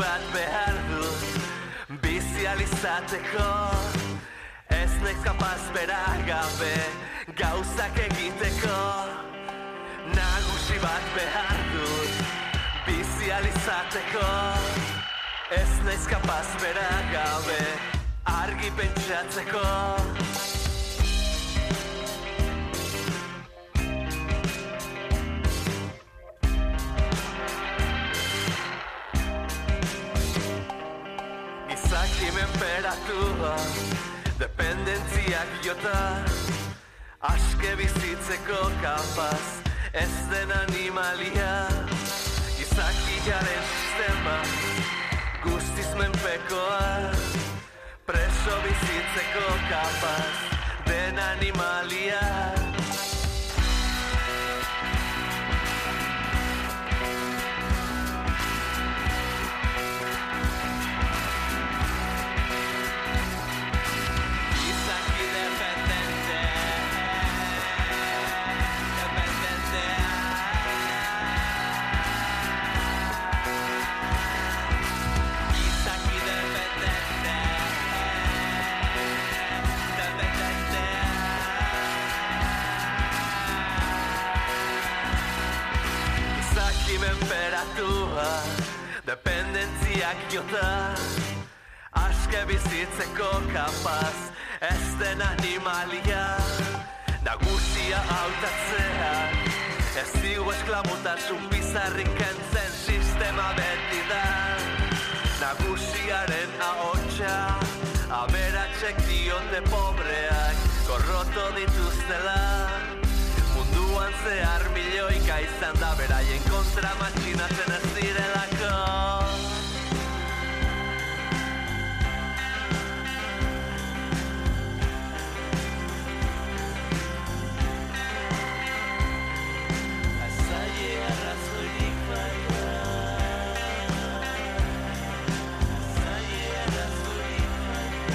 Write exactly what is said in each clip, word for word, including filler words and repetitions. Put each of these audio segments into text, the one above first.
bat behar dut bizi alizateko. Ez naiz kapaz bera gabe gauzak egiteko. Nagusi bat behar dut bizi alizateko. Ez naiz kapaz bera gabe argi pentsatzeko. Gizaki menperatua, dependentziak jota, aske bizitzeko kapaz, ez den animalia. Gizakiaren sistema, guztiz menpekoa, preso bizitzeko kapaz, den animalia. Menperatua, dependentziak jota, aske bizitzeko kapaz, ez den animalia. Nagusia hautatzea, ez digu esklabutasun bizarrik kentzen sistema beti da. Nagusiaren ahotsa, aberatsek diote pobreak, gorroto dituztela. Munduan zehar milioika izan da beraien kontra matxinatzen ez direlako. Azaie arrazoirik baina, azaie arrazoirik baina.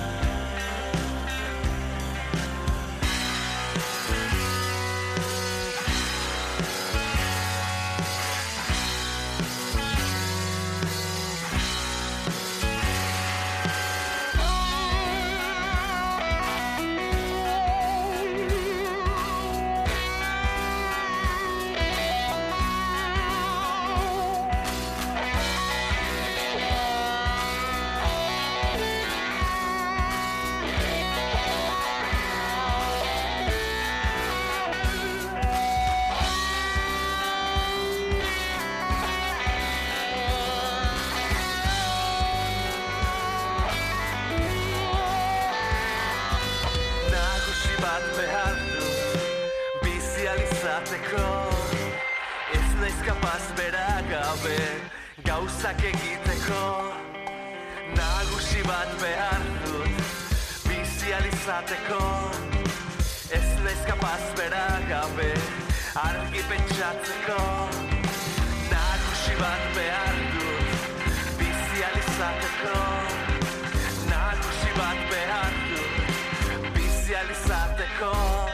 Ez naiz kapaz bera gabe gauzak egiteko. Nagusi bat behar dut bizi alizateko. Ez naiz kapaz bera gabe argi pentsatzeko. Nagusi bat behar dut bizi alizateko. Nagusi bat behar dut bizi alizateko.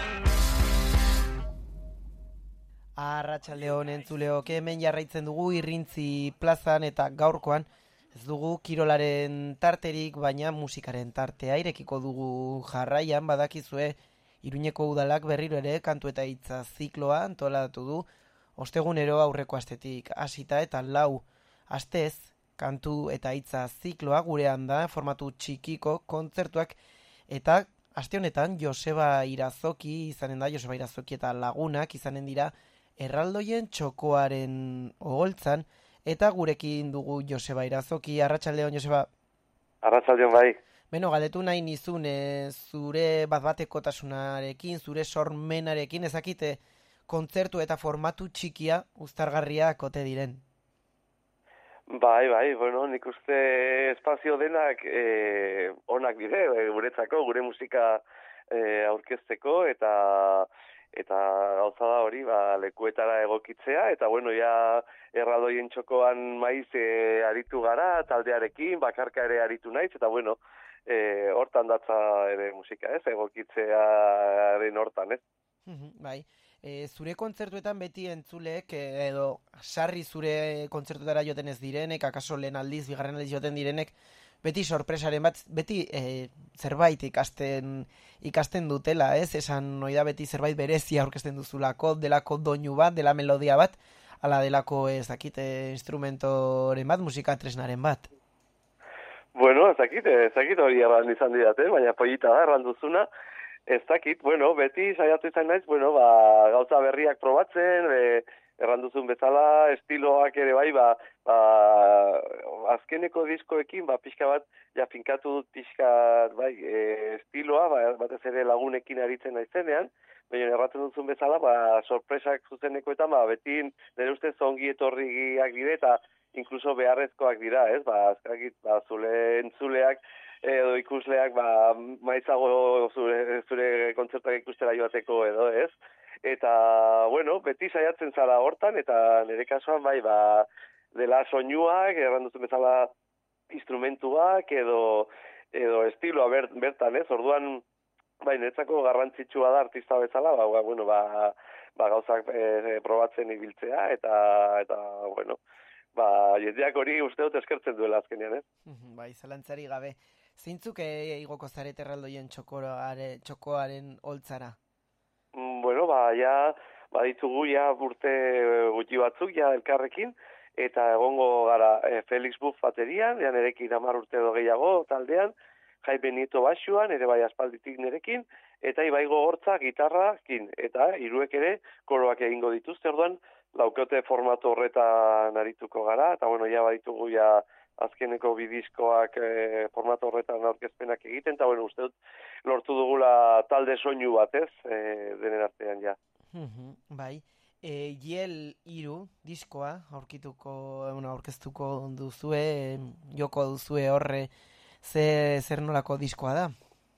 Arratsaldeon entzuleok, hemen jarraitzen dugu Irrintzi plazan eta gaurkoan ez dugu kirolaren tarterik, baina musikaren tartea irekiko dugu jarraian. Badakizue Iruñeko udalak berriro ere kantu eta hitza zikloa antolatu du, ostegunero aurreko astetik hasita eta lau astez kantu eta hitza zikloa gurean da, formatu txikiko kontzertuak, eta aste honetan Joseba Irazoki izanen da, Joseba Irazoki eta lagunak izanen dira erraldoien txokoaren oholtzan, eta gurekin dugu Joseba Irazoki. Arratsaldeon, Joseba. Arratsaldeon, bai. Beno, galdetu nahi nizun, e, zure bat-batekotasunarekin, zure sormenarekin, ezakite kontzertu eta formatu txikia uztargarriak ote diren? Bai, bai, bueno, nik uste espazio denak e, onak dire, guretzako, gure musika e, aurkezteko, eta eta gauza da hori, ba, lekuetara egokitzea, eta bueno, ja erraldoien txokoan maiz e, aritu gara, taldearekin, bakarka ere aritu naiz, eta bueno, e, hortan datza ere musika, ez, egokitzearen hortan, ez? Bai, E, zure kontzertuetan beti entzuleek e, edo sarri zure kontzertuetara joten ez direnek, akaso lehen aldiz, bigarren aldiz joten direnek, beti sorpresaren bat, beti e, zerbait ikasten ikasten dutela, ez? Esan noi da beti zerbait berezia aurkezten duzulako, delako doinu bat, dela melodia bat, ala delako ez dakite instrumentoren bat, musika tresnaren bat. Bueno, ez dakit, ez dakit hori erran izan didate, baina pollita da erran duzuna. Ez dakit, bueno, beti saiatu izan naiz, bueno, ba, gauza berriak probatzen, e, erran duzun bezala, estiloak ere bai, ba, ba, azkeneko diskoekin, ba, pixka bat, ja, finkatu dut pixka, bai, e, estiloa, ba, batez ere lagunekin aritzen naizenean, baina erraten duzun bezala, ba, sorpresak zuzenekoetan, ba, beti nire ustez ongi etorriak dire, eta inkluso beharrezkoak dira, ez, ba, azkakit, ba, zule entzuleak, edo ikusleak ba, maizago zure, zure kontzertak ikustera joateko edo, ez? Eta, bueno, beti saiatzen zara hortan, eta nire kasuan bai, ba, dela soinuak, erranduzun bezala instrumentuak, edo, edo estiloa ber, bertan, ez? Orduan, bai, niretzako garrantzitsua da artista bezala, ba, ba bueno, ba, ba gauzak e, probatzen ibiltzea, eta, eta, bueno, ba, jendeak hori uste dut eskertzen duela azkenean, ez? Bai, zalantzari gabe. Zeintzuk igoko zarete erraldoien txokoare, txokoaren holtzara? Bueno, ba, ja, baditugu ja urte gutxi batzuk, ja, elkarrekin, eta egongo gara e, Felix Buff baterian, ja, nerekin hamar urte edo gehiago taldean, Jai Benito basuan, ere bai aspalditik nerekin, eta Ibaigo Hortza gitarrakin, eta hiruek ere koroak egingo dituzte, orduan, laukote formatu horretan arituko gara, eta bueno, ja, baditugu ja, azkeneko bidiskoak e, formatu horretan aurkezpenak egiten, eta bueno, uste dut lortu dugula talde soinu bat, ez, e, denen artean, ja. Mm-hmm, bai, e, Yel hiru diskoa aurkituko, bueno, aurkeztuko duzue, joko duzue horre, ze, zer nolako diskoa da?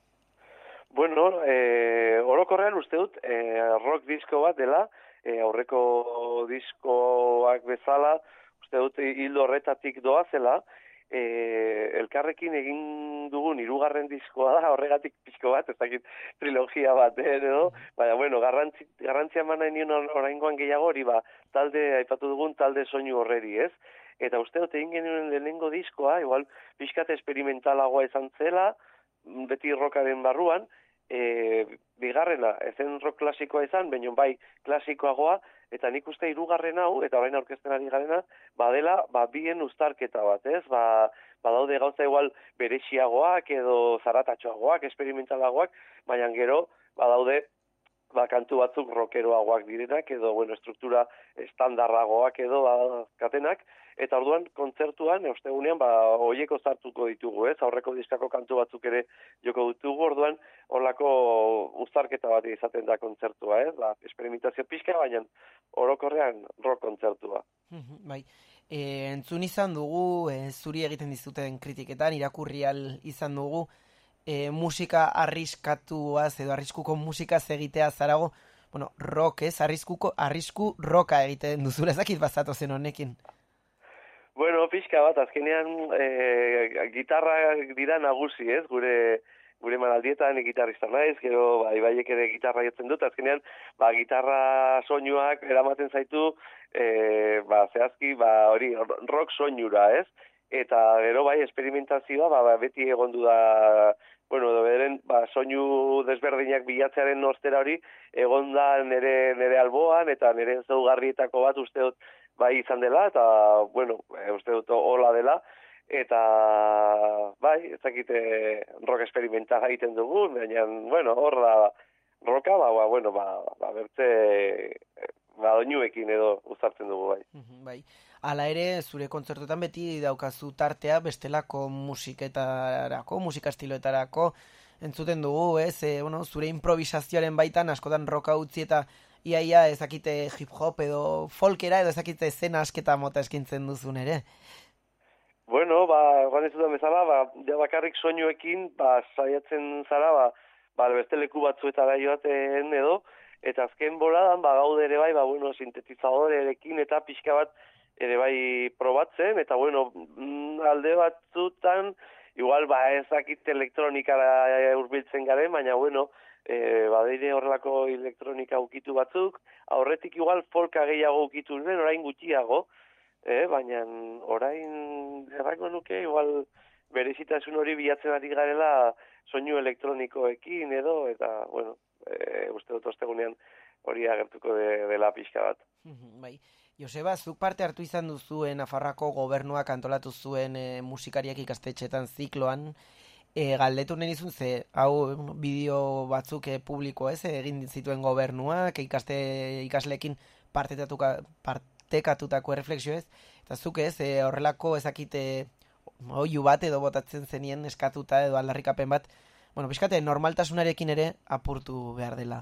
Bueno, e, orokorrean uste dut e, rock disko bat dela, e, aurreko diskoak bezala, uste dut hildo horretatik doazela, e, elkarrekin egin dugun hirugarren diskoa da, horregatik pixko bat, ez dakit trilogia bat, eh, edo, baina, bueno, garrantzi, garrantzia eman nahi nion oraingoan gehiago hori, ba, talde, aipatu dugun talde soinu horreri, ez? Eta uste dut egin genuen lehenengo diskoa, igual, pixkat esperimentalagoa izan zela, beti rockaren barruan, e, bigarrena, ezen rock klasikoa izan, baina bai klasikoagoa, eta nik uste hirugarren hau, eta orain aurkezten ari garena, badela, ba, bien uztarketa bat, ez? Ba, badaude gauza igual berexiagoak edo zaratatxoagoak, esperimentalagoak, baina gero, badaude, ba, kantu batzuk rockeroagoak direnak, edo, bueno, struktura estandarragoak edo katenak, eta orduan kontzertuan, ostegunean, ba, hoieko zartuko ditugu, ez? Aurreko diskako kantu batzuk ere joko ditugu, orduan, horlako uztarketa bat izaten da kontzertua, ez? Ba, experimentazio pixka, baina orokorrean rock kontzertua. Bai, e, entzun izan dugu, e, zuri egiten dizuten kritiketan, irakurrial izan dugu, e, musika arriskatuaz edo arriskuko musika egitea zarago, bueno, rock, ez? Arriskuko, arrisku roka egiten duzula, ezakit bazatu zen honekin. Bueno, pixka bat, azkenean e, gitarra dira nagusi, ez? Gure gure manaldietan gitarrista naiz, gero ba, ibaiek ere gitarra jotzen dut, azkenean ba, gitarra soinuak eramaten zaitu, e, ba, zehazki, ba, hori, rock soinura, ez? Eta gero bai, esperimentazioa, ba, ba, beti egondu da, bueno, beren, ba, soinu desberdinak bilatzearen ostera hori, egonda nere, nere alboan, eta nere zaugarrietako bat uste dut, bai izan dela, eta, bueno, uste dut hola dela, eta, bai, ez dakite rock experimenta egiten dugu, baina, bueno, hor da, roka, ba, ba, bueno, ba, ba, bertze, ba, doinuekin edo uzartzen dugu, bai. Bai, hala ere, zure kontzertuetan beti daukazu tartea bestelako musiketarako, musika estiloetarako, entzuten dugu, ez, e, bueno, zure improvisazioaren baitan, askotan roka utzi eta iaia ezakite hip-hop edo folkera edo ezakite zena asketa mota eskintzen duzun ere. Bueno, ba, guan ez dudan bezala, ba, ja bakarrik soinuekin, ba, saiatzen zara, ba, ba, beste leku batzuetara joaten edo, eta azken boladan, ba, gaude ere bai, ba, bueno, sintetizadorerekin eta pixka bat ere bai probatzen, eta, bueno, alde batzutan, igual ba ezakit elektronikara hurbiltzen garen, baina bueno, e, badeire horrelako elektronika ukitu batzuk, aurretik igual folka gehiago ukitu den, orain gutxiago, e, baina orain errako nuke igual berezitasun hori bilatzen ari garela soinu elektronikoekin edo, eta bueno, e, uste dut ostegunean hori agertuko de, dela pixka bat. Bai. Joseba, zuk parte hartu izan duzuen Nafarroako gobernuak antolatu zuen e, musikariak ikastetxetan zikloan, e, galdetu nahi nizun ze, hau bideo batzuk e, publiko ez, egin zituen gobernuak, ikaste ikasleekin partekatutako erreflexio ez, eta zuk ez, e, horrelako ezakite oiu bat edo botatzen zenien eskatuta edo aldarrikapen bat, bueno, pixkate, normaltasunarekin ere apurtu behar dela.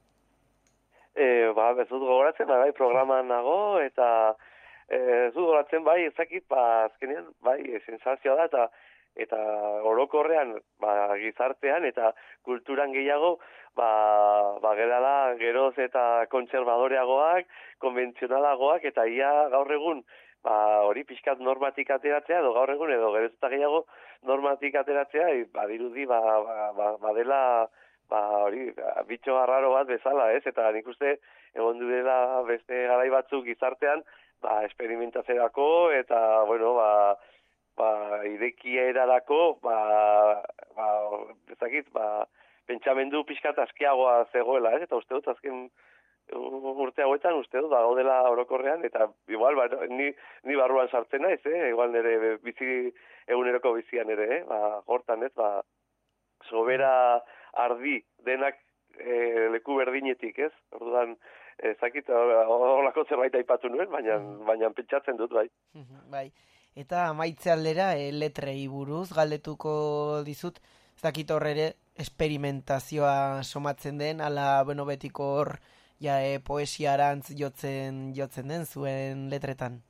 E, ba, ez dut gogoratzen, bai, programan nago, eta e, ez dut gogoratzen, bai, ezakit, ba, azkenean, bai, sensazioa da, eta eta orokorrean, ba, gizartean, eta kulturan gehiago, ba, ba gerala, geroz eta kontserbadoreagoak, konbentzionalagoak, eta ia gaur egun, ba, hori pixkat normatik ateratzea, edo gaur egun, edo geroz eta gehiago normatik ateratzea, e, ba, dirudi, ba, ba, ba, ba dela, ba, hori, bitxo arraro bat bezala, ez? Eta nik uste, egon duela beste garai batzuk gizartean, ba, esperimentazerako, eta, bueno, ba, ba, irekierarako, ba, ba, ezakit, ba, pentsamendu pixkat askiagoa zegoela, ez? Eta uste dut, azken urte hauetan, uste dut, ba, gaudela orokorrean, eta igual, ba, ni, ni barruan sartzen naiz, eh? Igual nire bizi, eguneroko bizian ere, eh? Ba, hortan, ez, ba, sobera ardi denak e, leku berdinetik, ez? Orduan, ezakit, horrelako zerbait aipatu nuen, baina, baina pentsatzen dut, bai. Bai. Eta amaitze aldera, e, letrei buruz galdetuko dizut, ez dakit horre esperimentazioa somatzen den, ala bueno betiko hor ja, e, poesiarantz jotzen, jotzen den zuen letretan?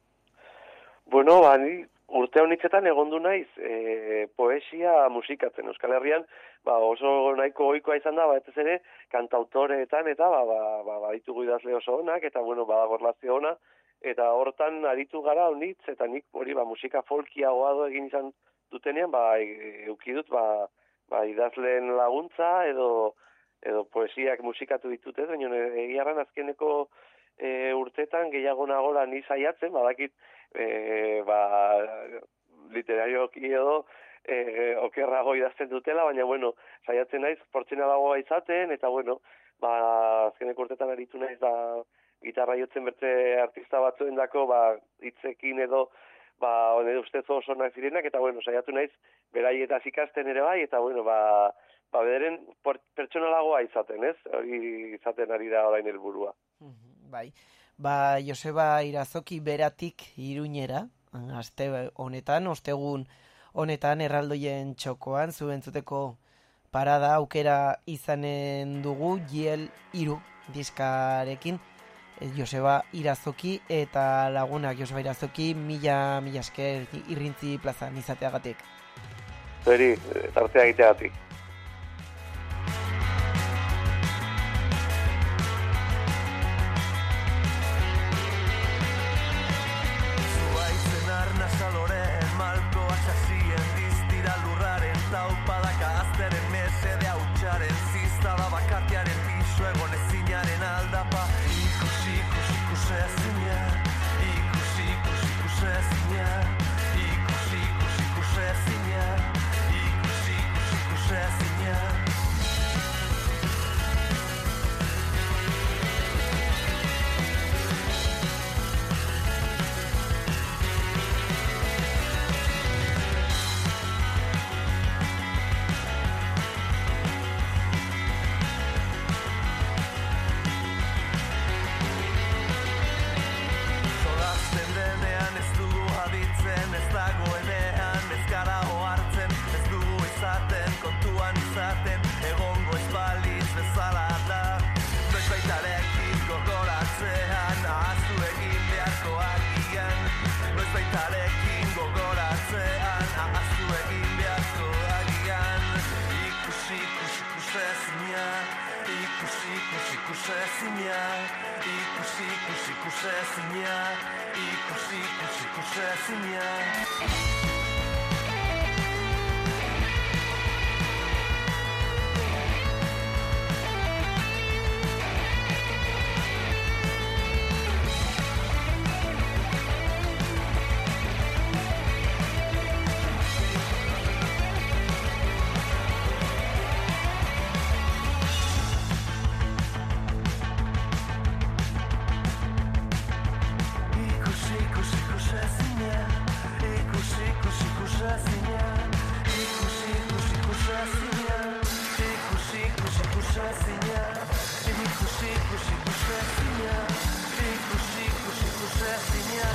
Bueno, ba, ni urte honitzetan egondu naiz e, poesia musikatzen. Euskal Herrian ba, oso nahiko ohikoa izan da, ba, ez ere, kantautoreetan, eta ba, ba, ba, ba, ditugu idazle oso onak, eta bueno, badago erlazio ona, eta hortan aritu gara honitz, eta nik hori ba, musika folkiagoa do egin izan dutenean, ba, eukidut ba, ba, idazleen laguntza, edo, edo poesiak musikatu ditut, ez, baina egiarran azkeneko e, urtetan gehiago nagora ni saiatzen, badakit, e, ba, literarioki edo, e, okerrago idazten dutela, baina, bueno, saiatzen naiz, portzenalagoa izaten, eta, bueno, ba, azkeneko urtetan aritu naiz, ba, gitarra jotzen bertze artista batzuen dako, ba, hitzekin edo, ba, nire ustez oso onak zirenak, eta, bueno, saiatu naiz, beraietaz ikasten ere bai, eta, bueno, ba, ba bederen pertsonalagoa izaten, ez? Hori izaten ari da orain helburua. Bai, ba, Joseba Irazoki beratik Iruñera, aste honetan, ostegun honetan, erraldoien txokoan, zuen zuteko parada aukera izanen dugu, Giel Iru diskarekin, Joseba Irazoki eta lagunak Joseba Irazoki mila mila esker Irrintzi plazan izateagatik. Zeri, tartea egiteagatik. ikusezina, ikusi, ikusi, ikusezina, ikusi, ikusi, ikusezina.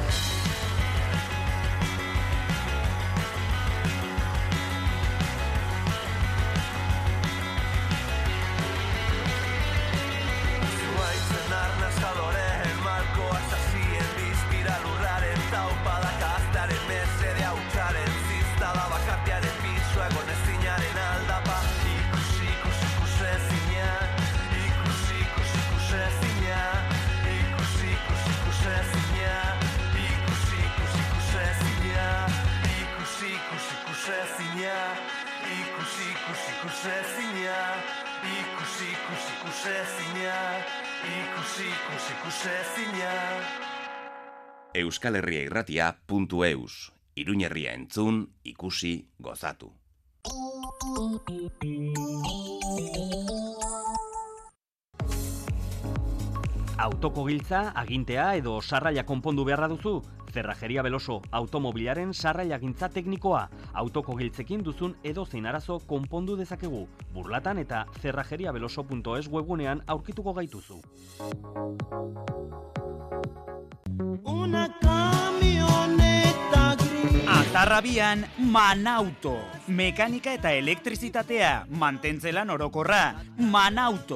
Zuaitzen arnaz jaloreen malkoa sasien bizpira lurraren taupada gaztaren mesede hautsaren ziztada bakartiaren pisua egon ezinaren aldapa. Ikusi, ikusi, ikusezina, ikusi, ikusi, ikusezina, ikusi, ikusi, ikusezina, ikusi, ikusi, ikusezina, ikusi, ikusi, ikusezina, ikusi, ikusi, ikusezina, ikusi, ikusi, ikusezina, ikusi, ikusi, ikusezina. Euskal Herria Irratia puntu eus. Iruña Herria entzun, ikusi, gozatu. Autoko giltza, agintea edo sarraila konpondu beharra duzu? Cerrajeria Beloso, automobilaren sarraila gintza teknikoa. Autoko giltzekin duzun edozein arazo konpondu dezakegu. Burlatan eta cerrajeriabeloso puntu es webgunean aurkituko gaituzu. Una camioneta gris. Atarrabian Manauto. Mekanika eta elektrizitatea, mantentzelan orokorra. Manauto.